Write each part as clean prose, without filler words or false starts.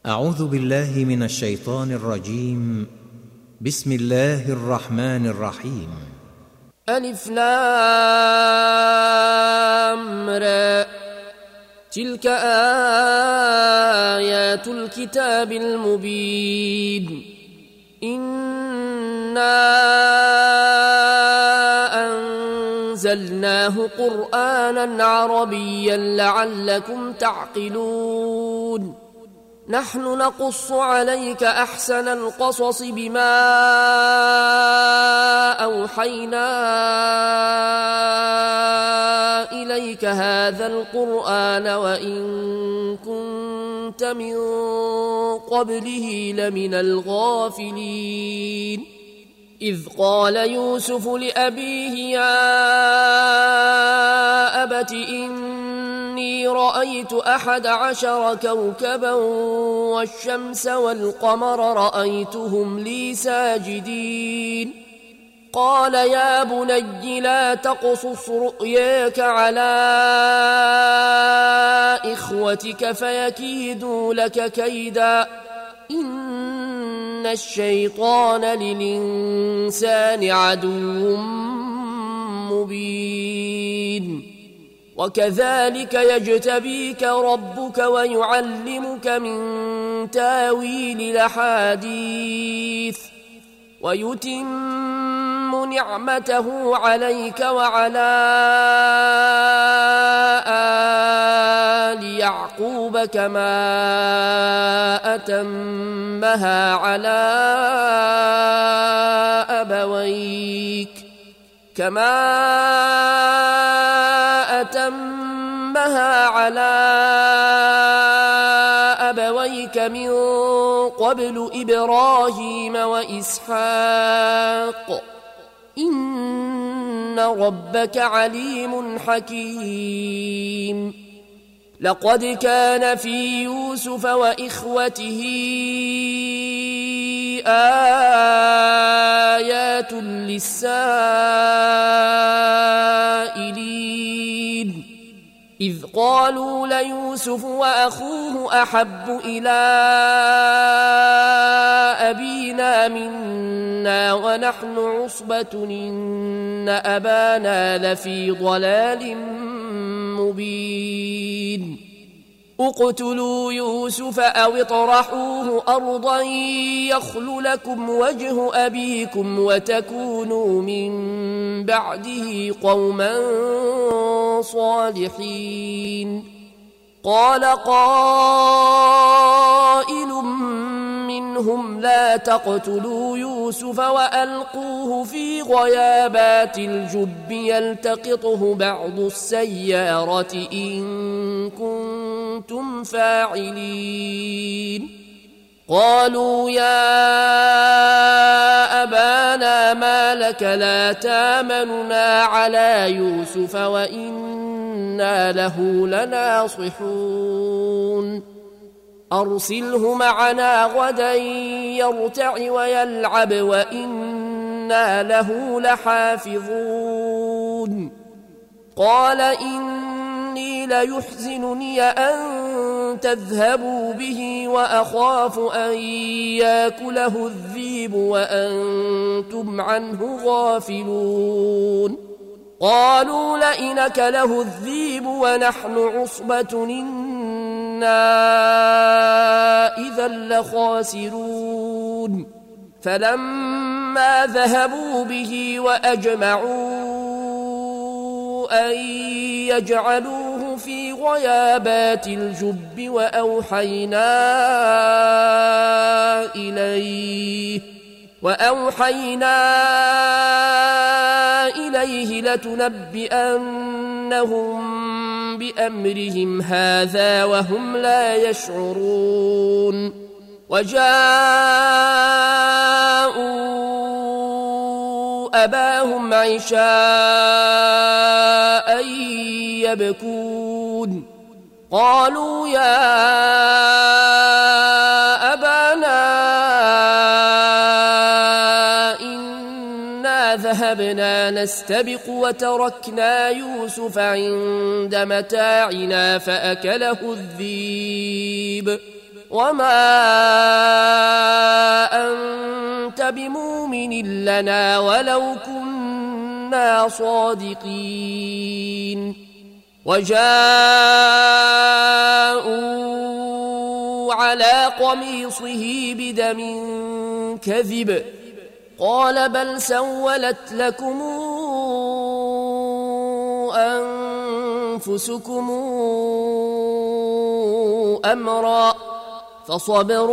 أعوذ بالله من الشيطان الرجيم. بسم الله الرحمن الرحيم. ألف لام را، تلك آيات الكتاب المبين. إنا أنزلناه قرآنا عربيا لعلكم تعقلون. نحن نقص عليك أحسن القصص بما أوحينا إليك هذا القرآن وإن كنت من قبله لمن الغافلين. إذ قال يوسف لأبيه يا أبت إني رأيت 11 كوكبا والشمس والقمر رأيتهم لي ساجدين. قال يا بني لا تقصص رؤياك على إخوتك فيكيدوا لك كيدا، إن الشيطان للإنسان عدو مبين. وكذلك يجتبيك ربك ويعلمك من تاويل الأحاديث ويتم نعمته عليك وعلى آل يعقوب كما أتمها على أبويك من قبل إبراهيم وإسحاق، إن ربك عليم حكيم. لقد كان في يوسف وإخوته آيات للسائلين، إذ قالوا ليوسف وأخوه أحب إلى أبينا منا ونحن عصبة إن أبانا لفي ضلال مبين. اقتلوا يوسف أو اطرحوه أرضا يخل لكم وجه أبيكم وتكونوا من بعده قوما صالحين. قال قائل منهم لا تقتلوا يوسف وألقوه في غيابات الجب يلتقطه بعض السيارة إن كنتم فاعلين. قالوا يا أبانا ما لك لا تامننا على يوسف وإنا له لناصحون. أرسله معنا غدا يرتع ويلعب وإنا له لحافظون. قال إني ليحزنني أن تذهبوا به وأخاف أن يأكله الذئب وأنتم عنه غافلون. قالوا لئن أكله الذئب ونحن عصبة إنا إذا لخاسرون. فلما ذهبوا به وأجمعوا أن يجعلوه في غيابات الجب وأوحينا إليه لتنبئنهم بأمرهم هذا وهم لا يشعرون. وجاءوا أباهم عشاء يبكون. قالوا يا أبانا إنا ذهبنا نستبق وتركنا يوسف عند متاعنا فأكله الذئب وما أنت بمؤمن لنا ولو كنا صادقين وجاءوا على قميصه بدم كذب قال بل سولت لكم أنفسكم أمرا فصبر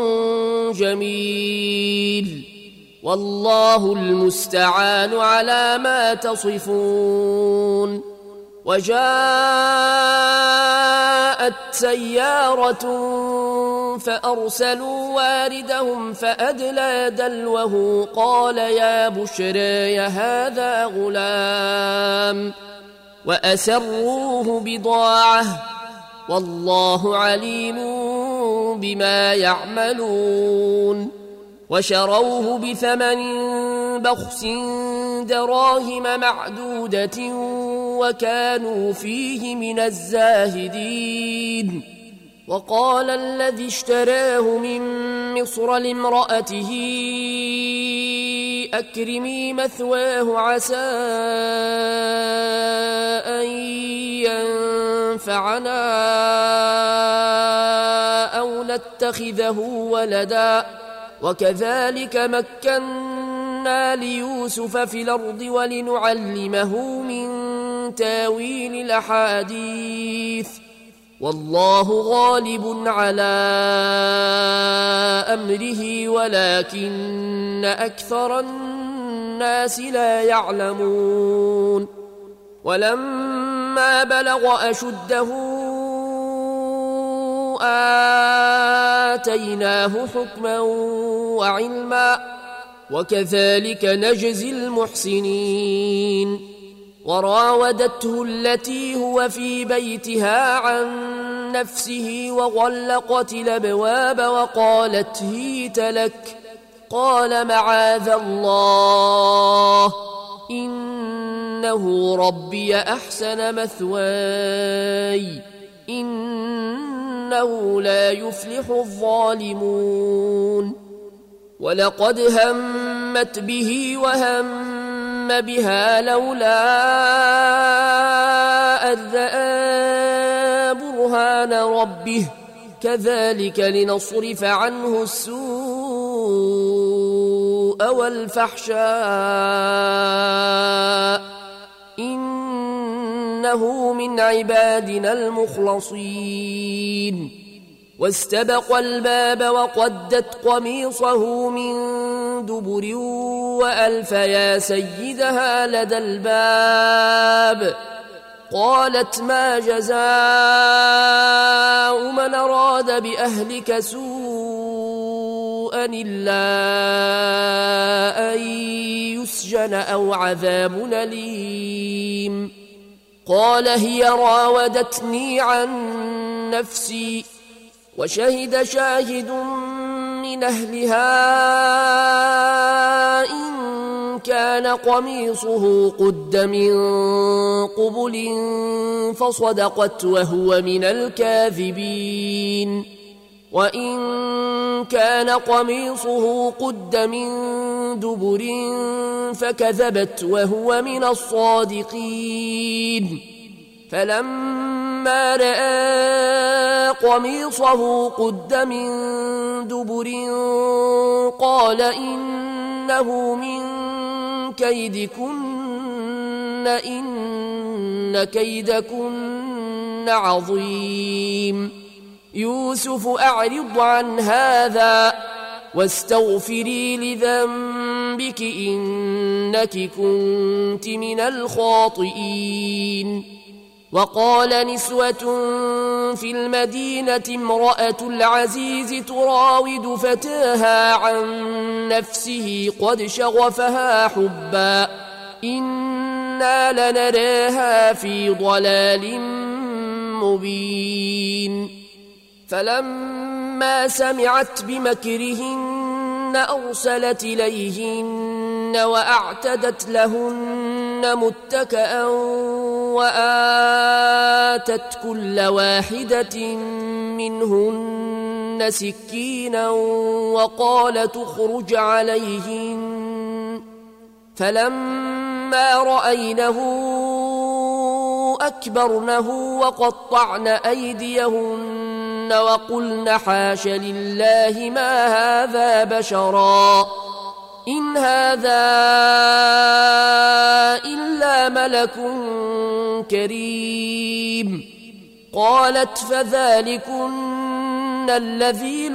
جميل والله المستعان على ما تصفون وجاءت سيارة فأرسلوا واردهم فأدلى دلوه قال يا بشرى هذا غلام وأسروه بضاعة والله عليم بما يعملون وشروه بثمن بخس دراهم معدودة وكانوا فيه من الزاهدين وقال الذي اشتراه من مصر لامرأته أكرمي مثواه عسى أن ينفعنا أو نتخذه ولدا وكذلك مكنا ليوسف في الأرض ولنعلمه من تاويل الأحاديث والله غالب على أمره ولكن أكثر الناس لا يعلمون ولما بلغ أشده آتيناه حكما وعلما وكذلك نجزي المحسنين وراودته التي هو في بيتها عن نفسه وغلقت الأبواب وقالت هيت لك قال معاذ الله إنه ربي أحسن مثواي إنه لا يفلح الظالمون ولقد همت به وهم بها لولا أن رأى برهان ربه كذلك لنصرف عنه السوء والفحشاء إنه من عبادنا المخلصين واستبق الباب وقدت قميصه من دبر وألف يا سيدها لدى الباب قالت ما جزاء من أراد بأهلك سوءا إلا أن يسجن أو عذاب أليم قال هي راودتني عن نفسي وشهد شاهد من أهلها إن كان قميصه قد من قبل فصدقت وهو من الكاذبين وإن كان قميصه قد من دبر فكذبت وهو من الصادقين فلما رأى قميصه قد من دبر قال إنه من كيدكن إن كيدكن عظيم يوسف أعرض عن هذا واستغفري لذنبك إنك كنت من الخاطئين وقال نسوة في المدينة امرأة العزيز تراود فتاها عن نفسه قد شغفها حبا إنا لنراها في ضلال مبين فلما سمعت بمكرهن أرسلت إليهن وأعتدت لهن متكأ وآتت كل واحدة منهن سكينا وقال تخرج عليهن فلما رأينه أكبرنه وقطعن أيديهن وقلن حاش لله ما هذا بشرا إن هذا إلا ملك كريم. قالت فذلكن الذي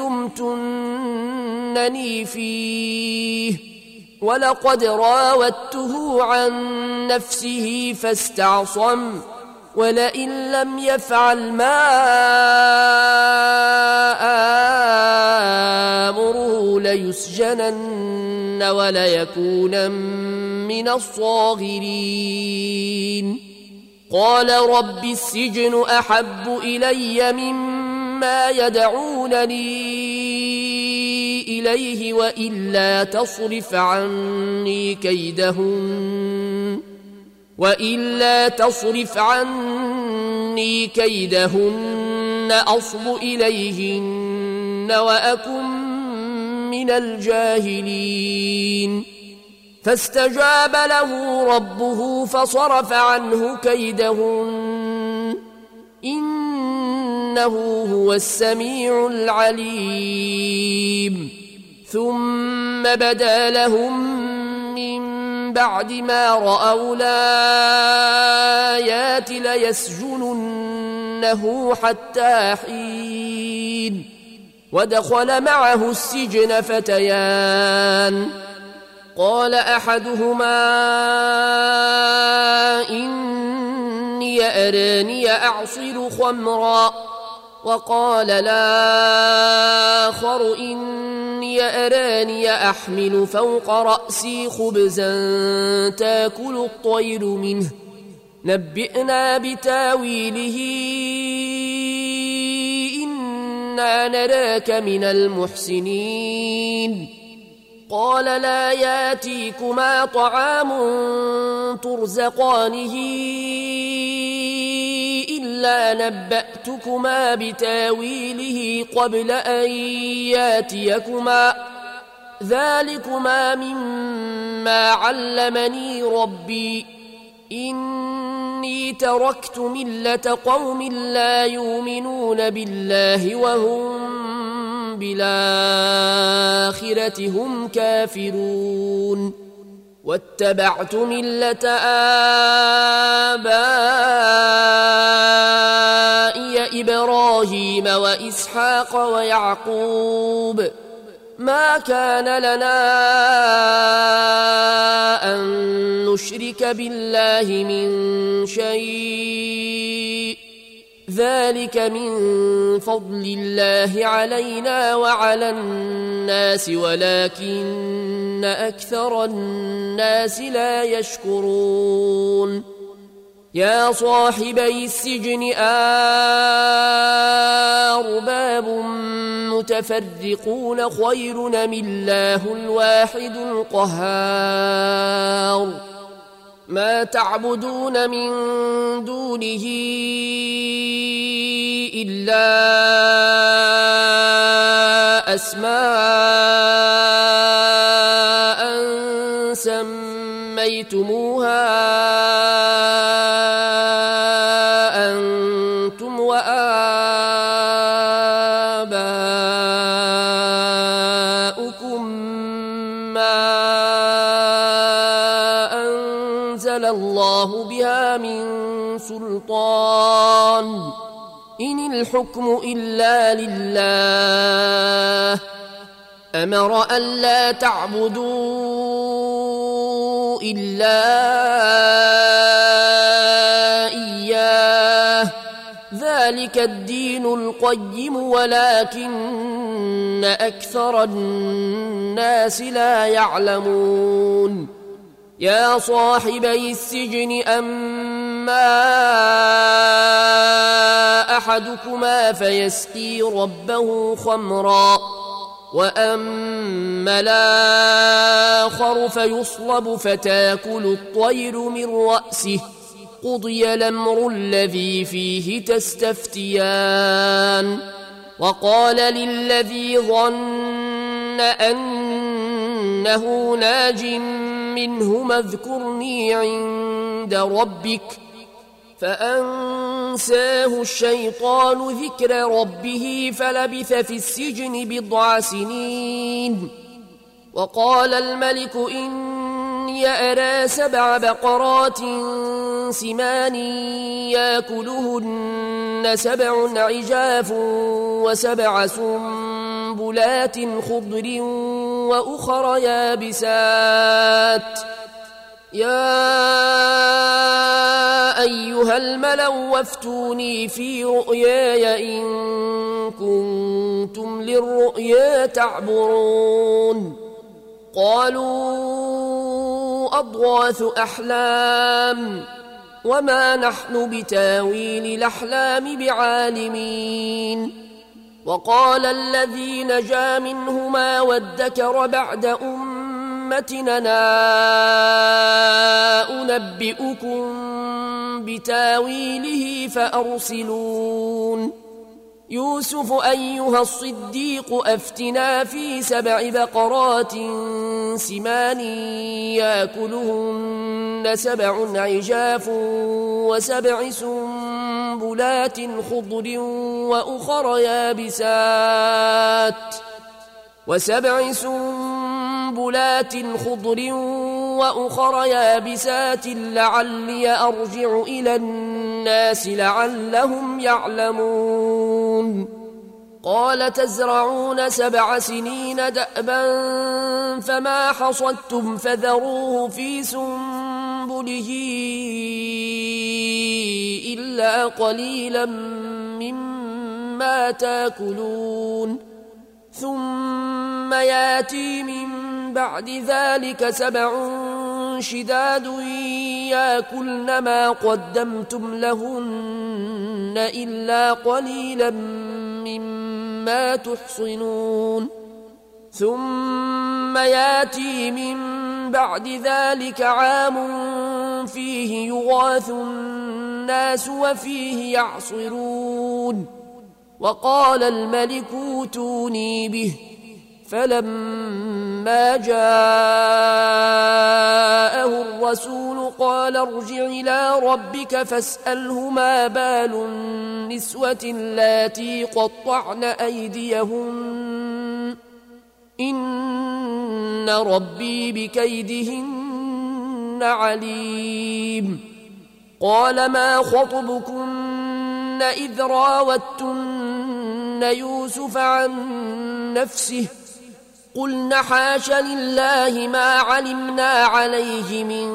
لمتنني فيه ولقد راودته عن نفسه فاستعصم ولئن لم يفعل ما آمره ليسجنن وليكونن من الصاغرين. قال رب السجن أحب إلي مما يدعونني إليه وإلا تصرف عني كيدهن أصب إليهن وأكن من الجاهلين. فاستجاب له ربه فصرف عنه كيدهن إنه هو السميع العليم. ثم بدا لهم من بعد ما رأوا الآيات ليسجننه حتى حين. ودخل معه السجن فتيان قال أحدهما إني أراني أعصر خمرا وقال الآخر إني أراني أحمل فوق رأسي خبزا تأكل الطير منه نبئنا بتاويله إنا نراك من المحسنين. قال لا ياتيكما طعام ترزقانه إلا نبأتكما بتاويله قبل أن ياتيكما ذلكما مما علمني ربي إني تركت ملة قوم لا يؤمنون بالله وهم بالآخرة هم كافرون واتبعت ملة آبائي إبراهيم وإسحاق ويعقوب ما كان لنا أن نشرك بالله من شيء ذلك من فضل الله علينا وعلى الناس ولكن أكثر الناس لا يشكرون. يا صاحبي السجن أرباب متفرقون خير أم الله الواحد القهار ما تعبدون من دونه إلا أسماء سميتموها أنتم وآباؤكم ما أنزل الله بها من سلطان إن الحكم إلا لله أمر ألا تعبدوا إلا إياه ذلك الدين القيم ولكن أكثر الناس لا يعلمون. يا صاحبي السجن أما أحدكما فيسقي ربه خمرا وأما الآخر فيصلب فتاكل الطير من رأسه قضي الأمر الذي فيه تستفتيان وقال للذي ظن أنه ناج منهما اذكرني عند ربك فأنساه الشيطان ذكر ربه فلبث في السجن 10 سنين. وقال الملك إني أرى 7 بقرات سمان يأكلهن 7 عجاف و7 سنبلات خضر وأخر يابسات يا أيها الملأ وافتوني في رؤياي إن كنتم للرؤيا تعبرون. قالوا أضغاث أحلام وما نحن بتاويل الأحلام بعالمين. وقال الذي نجا منهما وادكر بعد أمتنا أنبئكم بتاويله فأرسلون. يوسف أيها الصديق أفتنا في 7 بقرات سمان يأكلهن 7 عجاف و7 سنبلات خضر وأخر يابسات لعلي أرجع إلى الناس لعلهم يعلمون. قال تزرعون 7 سنين دأبا فما حصدتم فذروه في سنبله إلا قليلا مما تأكلون. ثم ياتي من بعد ذلك 7 شداد يأكلن ما قدمتم لهن إلا قليلا مما تحصنون. ثم ياتي من بعد ذلك عام فيه يغاث الناس وفيه يعصرون. وقال الملك اوتوني به فلما جاءه الرسول قال ارجع إلى ربك فاسأله ما بال النسوة اللاتي قطعن أيديهن إن ربي بكيدهن عليم. قال ما خطبكن إذ راوتن يوسف عن نفسه قلن حاش لله ما علمنا عليه من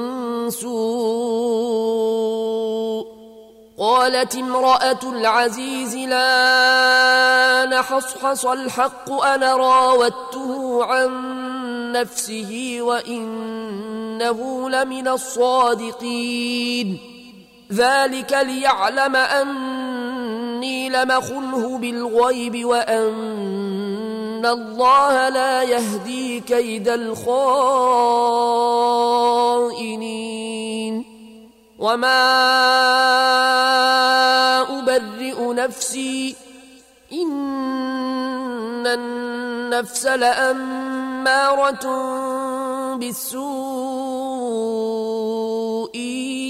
سوء. قالت امرأة العزيز لا نحصحص الحق أنا راودته عن نفسه وإنه لمن الصادقين. ذلك ليعلم أني لمخنه بالغيب وأن الله لا يهدي كيد الخائنين. وما أبرئ نفسي إن النفس لأمارة بالسوء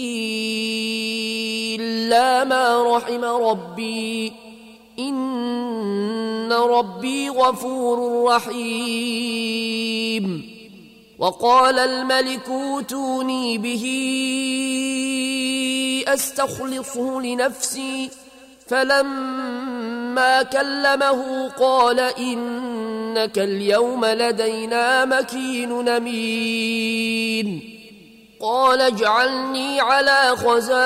إلا ما رحم ربي إن ربي غفور رحيم. وقال الملك اوتوني به أستخلصه لنفسي فلما كلمه قال إنك اليوم لدينا مكين أمين. قال اجعلني على خزائن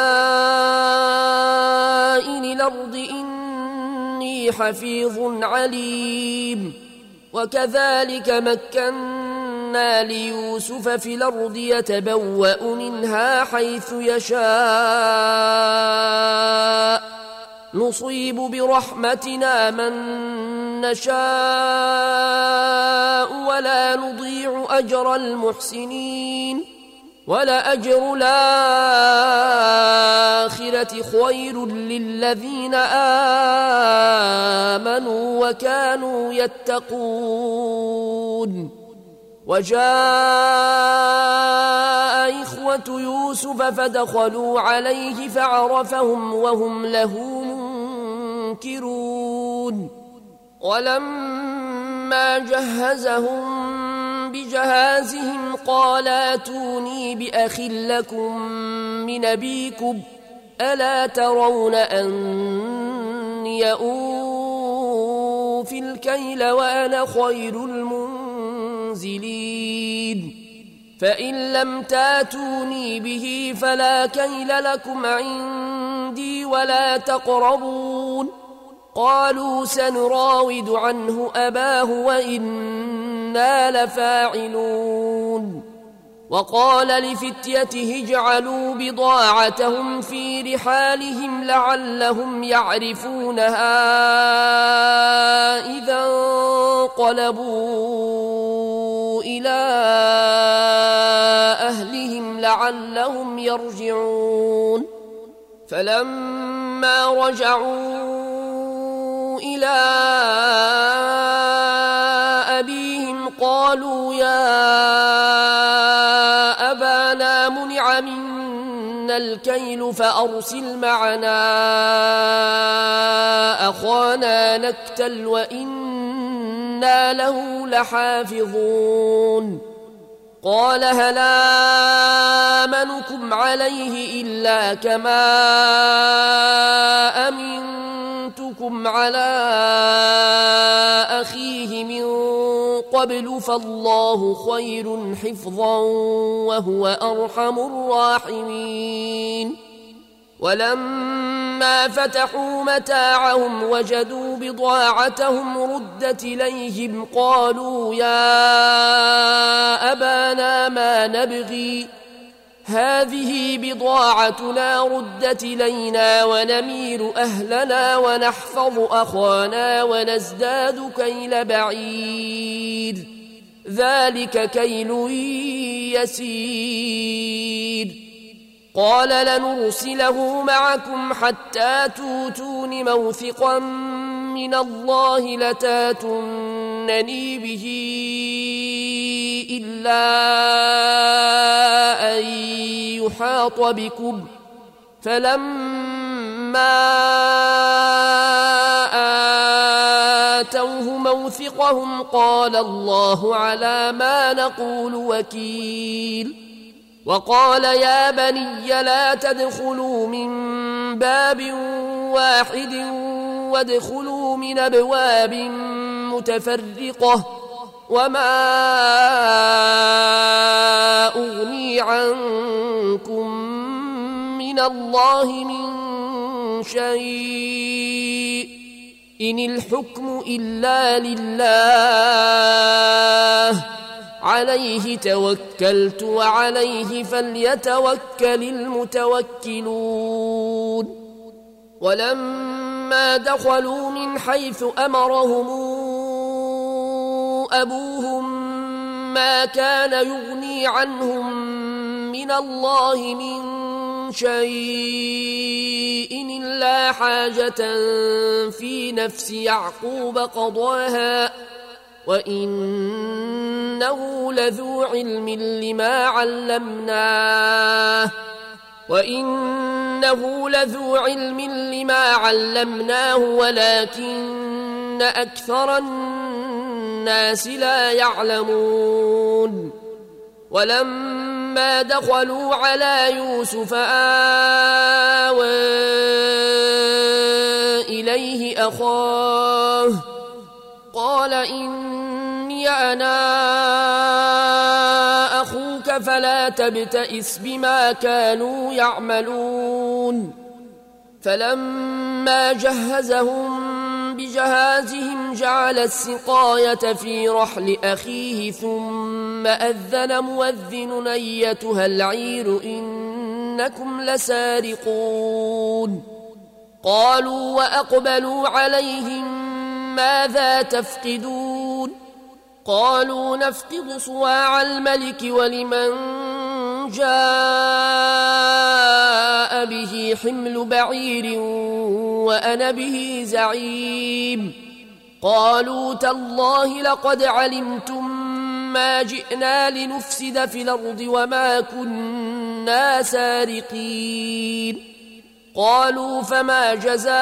الأرض إني حفيظ عليم. وكذلك مكنا ليوسف في الأرض يتبوأ منها حيث يشاء نصيب برحمتنا من نشاء ولا نضيع أجر المحسنين. ولأجر الآخرة خير للذين آمنوا وكانوا يتقون. وجاء إخوة يوسف فدخلوا عليه فعرفهم وهم له منكرون. ولما جهزهم بجهازهم قال ائتوني بأخ لكم من أبيكم ألا ترون أني أوفي الكيل وأنا خير المنزلين. فإن لم تاتوني به فلا كيل لكم عندي ولا تقربون. قالوا سنراود عنه أباه وإنا لفاعلون. وقال لفتيته اجعلوا بضاعتهم في رحالهم لعلهم يعرفونها إذا انقلبوا إلى أهلهم لعلهم يرجعون. فلما رجعوا إلى أبيهم قالوا يا أبانا منع منا الكيل فأرسل معنا أخانا نكتل وإنا له لحافظون. قال هل آمنكم عليه إلا كما أمنتكم على أخيه من قبل فالله خير حفظا وهو أرحم الراحمين. ولما فتحوا متاعهم وجدوا بضاعتهم ردت إليهم قالوا يا أبانا ما نبغي هذه بضاعتنا ردت إلينا ونمير أهلنا ونحفظ أخانا ونزداد كيل بعير ذلك كيل يسير. قال لنرسله معكم حتى توتون موثقا من الله لتاتونني به إلا أن يحاط بكم. فلما آتوه موثقهم قال الله على ما نقول وكيل. وقال يا بني لا تدخلوا من باب واحد وادخلوا من أبواب متفرقة وما أغني عنكم من الله من شيء إن الحكم إلا لله عليه توكلت وعليه فليتوكل المتوكلون. ولما دخلوا من حيث أمرهم أبوهم ما كان يغني عنهم من الله من شيء إلا حاجة في نفس يعقوب قضاها وإنه لذو علم لما علمناه ولكن أكثر الناس لا يعلمون. ولما دخلوا على يوسف آوى إليه أخاه قال إني أنا أخوك فلا تبتئس بما كانوا يعملون. فلما جهزهم بجهازهم جعل السقاية في رحل أخيه ثم أذن مؤذن أيتها العير إنكم لسارقون. قالوا وأقبلوا عليهم ماذا تفقدون؟ قالوا نفقد صواع الملك ولمن جاء به حمل بعير وأنا به زعيم قالوا تالله لقد علمتم ما جئنا لنفسد في الأرض وما كنا سارقين قالوا فما جزاؤه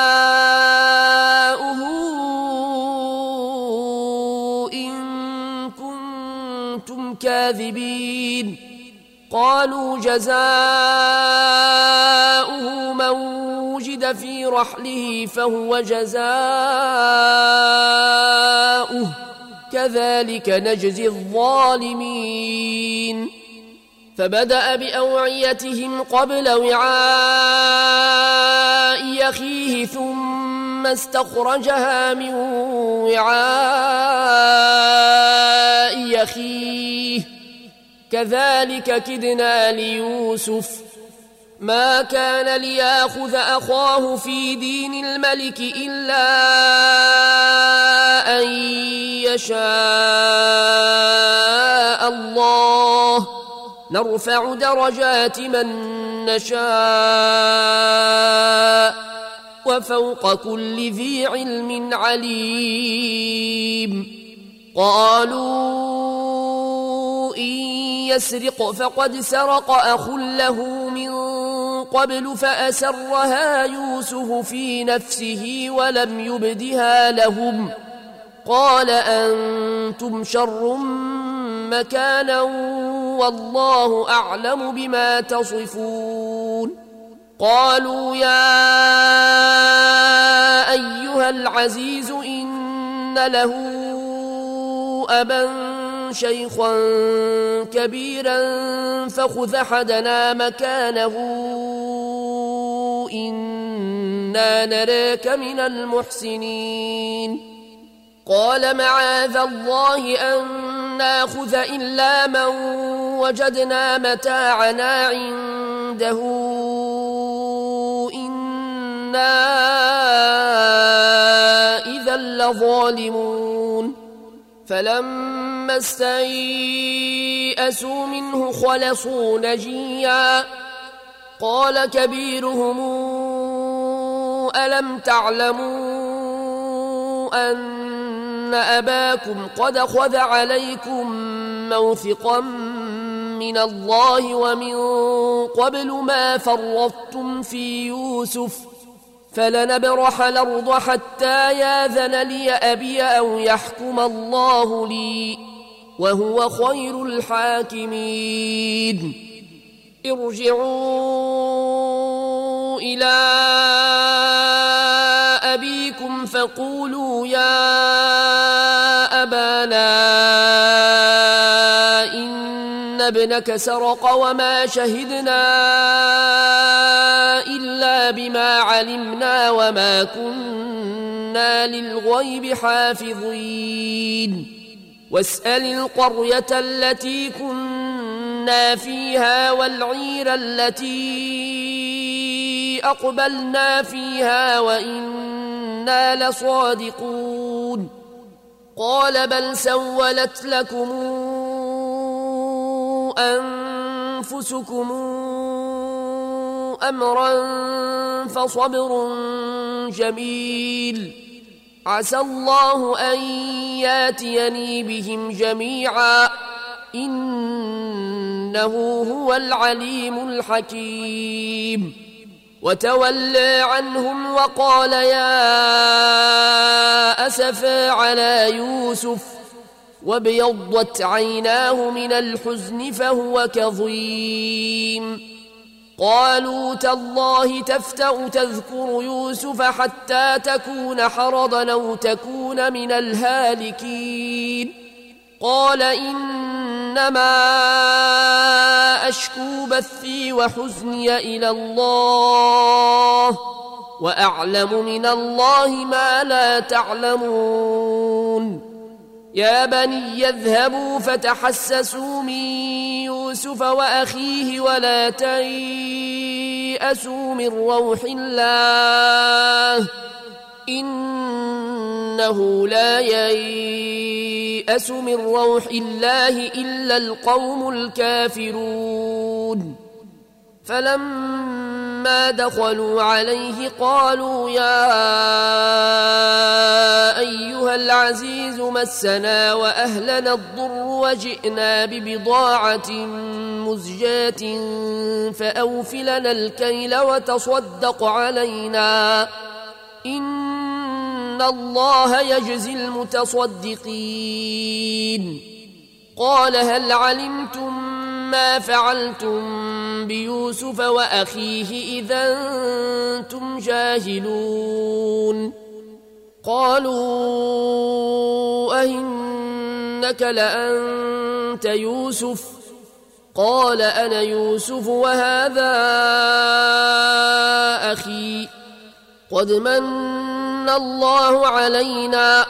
إن كنتم كاذبين قالوا جزاؤه من وجد في رحله فهو جزاؤه كذلك نجزي الظالمين فبدأ بأوعيتهم قبل وعاء أخيه ثم استخرجها من وعاء أخيه كذلك كدنا ليوسف ما كان ليأخذ أخاه في دين الملك إلا أن يشاء الله نرفع درجات من نشاء وفوق كل ذي علم عليم قالوا إن يسرق فقد سرق أخ له من قبل فأسرها يوسف في نفسه ولم يبدها لهم قال أنتم شر مكانا والله أعلم بما تصفون قالوا يا أيها العزيز إن له أبا شيخا كبيرا فخذ أحدنا مكانه إنا نراك من المحسنين قال معاذ الله أن ناخذ إلا من وجدنا متاعنا عنده إنا إذا لظالمون فلما استيئسوا منه خلصوا نجيا قال كبيرهم ألم تعلموا أن أباكم قد خذ عليكم موثقا من الله ومن قبل ما فرطتم في يوسف فلنبرح الأرض حتى ياذن لي أبي أو يحكم الله لي وهو خير الحاكمين ارجعوا إلى أبيكم فقولوا يا أبانا إن ابنك سرق وما شهدنا إلا بما علمنا وما كنا للغيب حافظين واسأل القرية التي كنا فيها والعير التي أقبلنا فيها وإنا لصادقون قال بل سولت لكم أنفسكم أمرا فصبر جميل عسى الله أن ياتيني بهم جميعا إنه هو العليم الحكيم وتولى عنهم وقال يا أسفا على يوسف وابيضت عيناه من الحزن فهو كظيم قالوا تالله تفتأ تذكر يوسف حتى تكون حرضا أو تكون من الهالكين قال إنما أشكو بثي وحزني إلى الله وأعلم من الله ما لا تعلمون يا بني يذهبوا فتحسسوا من يوسف وأخيه ولا تيأسوا من روح الله إنه لا ييأس من روح الله إلا القوم الكافرون فلما دخلوا عليه قالوا يا أيها العزيز مسنا وأهلنا الضر وجئنا ببضاعة مزجاة فأوف لنا الكيل وتصدق علينا إن الله يجزي المتصدقين قال هل علمتم ما فعلتم بيوسف وأخيه إذا أنتم جاهلون قالوا أئنك لأنت يوسف قال أنا يوسف وهذا أخي قد من الله علينا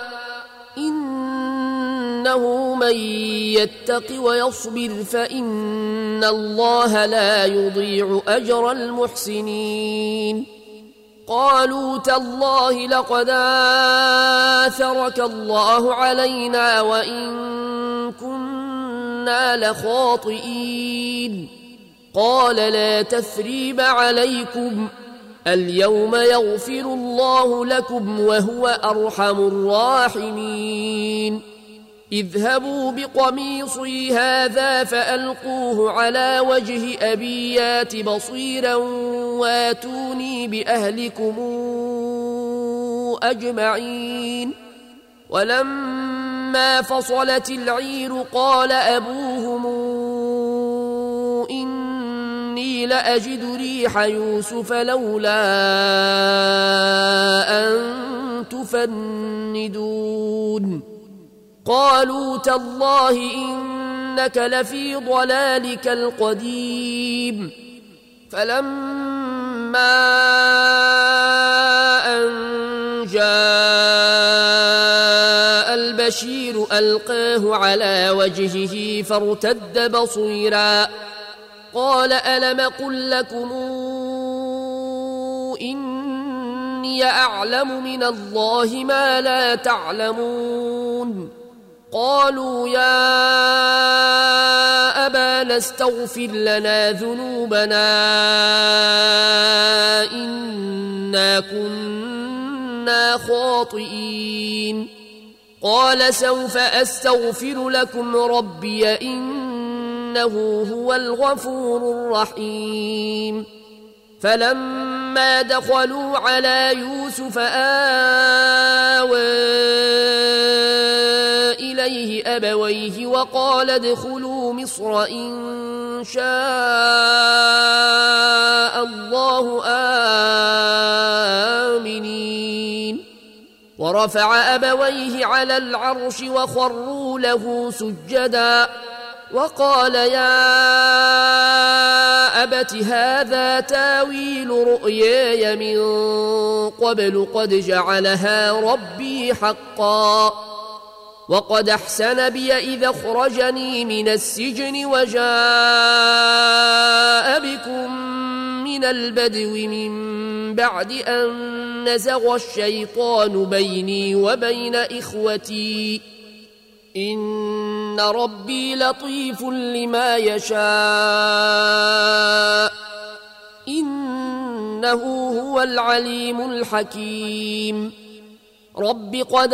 إنه من يتق ويصبر فإن الله لا يضيع أجر المحسنين قالوا تالله لقد آثرك الله علينا وإن كنا لخاطئين قال لا تثريب عليكم اليوم يغفر الله لكم وهو أرحم الراحمين اذهبوا بقميصي هذا فألقوه على وجه أبي يات بصيرا واتوني بأهلكم أجمعين ولما فصلت العير قال أبوهم إني لأجد ريح يوسف لولا أن تفندون قالوا تالله إنك لفي ضلالك القديم فلما أن جاء البشير ألقاه على وجهه فارتد بصيرا قال ألم قل لكم إني أعلم من الله ما لا تعلمون قالوا يا أبانا استغفر لنا ذنوبنا إنا كنا خاطئين قال سوف أستغفر لكم ربي إنه هو الغفور الرحيم فلما دخلوا على يوسف آوى إليه أبويه وقال ادخلوا مصر إن شاء الله آمنين ورفع أبويه على العرش وخروا له سجدا وقال يا أبت هذا تاويل رؤياي من قبل قد جعلها ربي حقا وقد أحسن بي إذا أخرجني من السجن وجاء بكم من البدو من بعد أن نزغ الشيطان بيني وبين إخوتي إن ربي لطيف لما يشاء إنه هو العليم الحكيم رب قد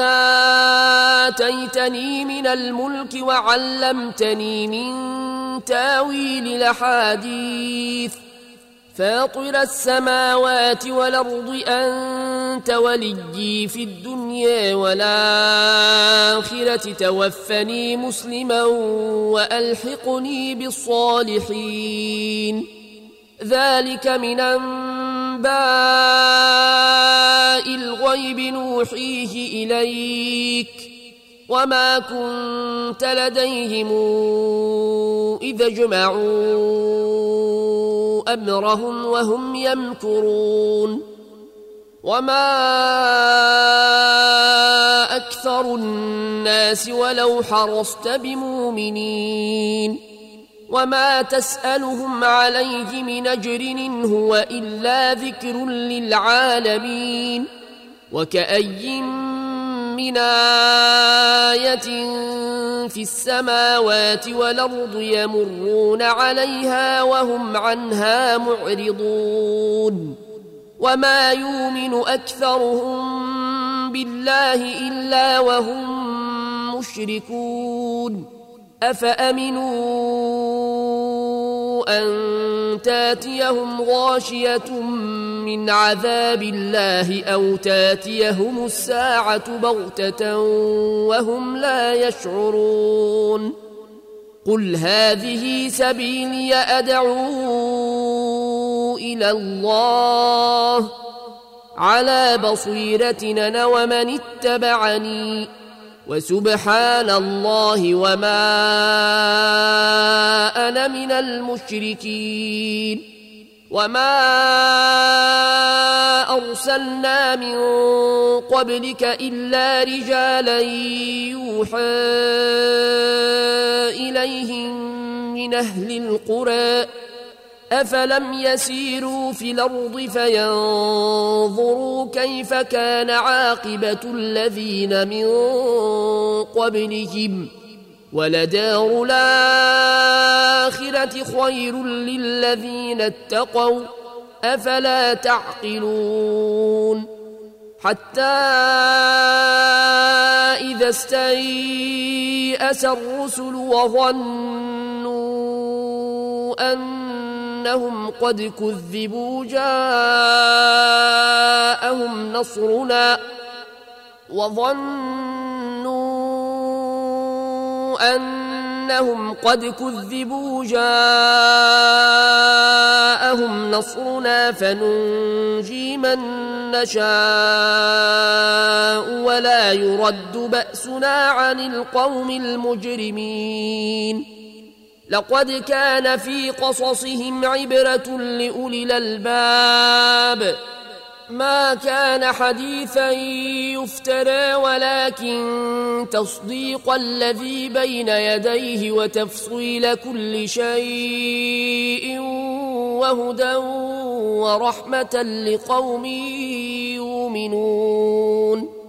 آتيتني من الملك وعلمتني من تاويل الأحاديث فاطر السماوات والأرض أنت وليي في الدنيا والآخرة توفني مسلما وألحقني بالصالحين ذلك من أنباء الغيب نوحيه إليك وما كنت لديهم إذا جمعوا أمرهم وهم يمكرون وما أكثر الناس ولو حرصت بمؤمنين وما تسألهم عليه من أجر إن هو إلا ذكر للعالمين وكأي من آية في السماوات والأرض يمرون عليها وهم عنها معرضون وما يؤمن أكثرهم بالله إلا وهم مشركون أفأمنوا أن تاتيهم غاشية من عذاب الله أو تاتيهم الساعة بغتة وهم لا يشعرون قل هذه سبيلي أدعو إلى الله على بصيرة أنا ومن اتبعني وسبحان الله وما أنا من المشركين وما أرسلنا من قبلك إلا رجالا يوحى إليهم من أهل القرى أفلم يسيروا في الأرض فينظروا كيف كان عاقبة الذين من قبلهم ولدار الآخرة خير للذين اتقوا أفلا تعقلون حتى إذا استيأس الرسل وظنوا أنهم قد كذبوا جاءهم نصرنا فننجي من نشاء ولا يرد بأسنا عن القوم المجرمين لقد كان في قصصهم عبرة لأولي الألباب ما كان حديثا يفترى ولكن تصديق الذي بين يديه وتفصيل كل شيء وهدى ورحمة لقوم يؤمنون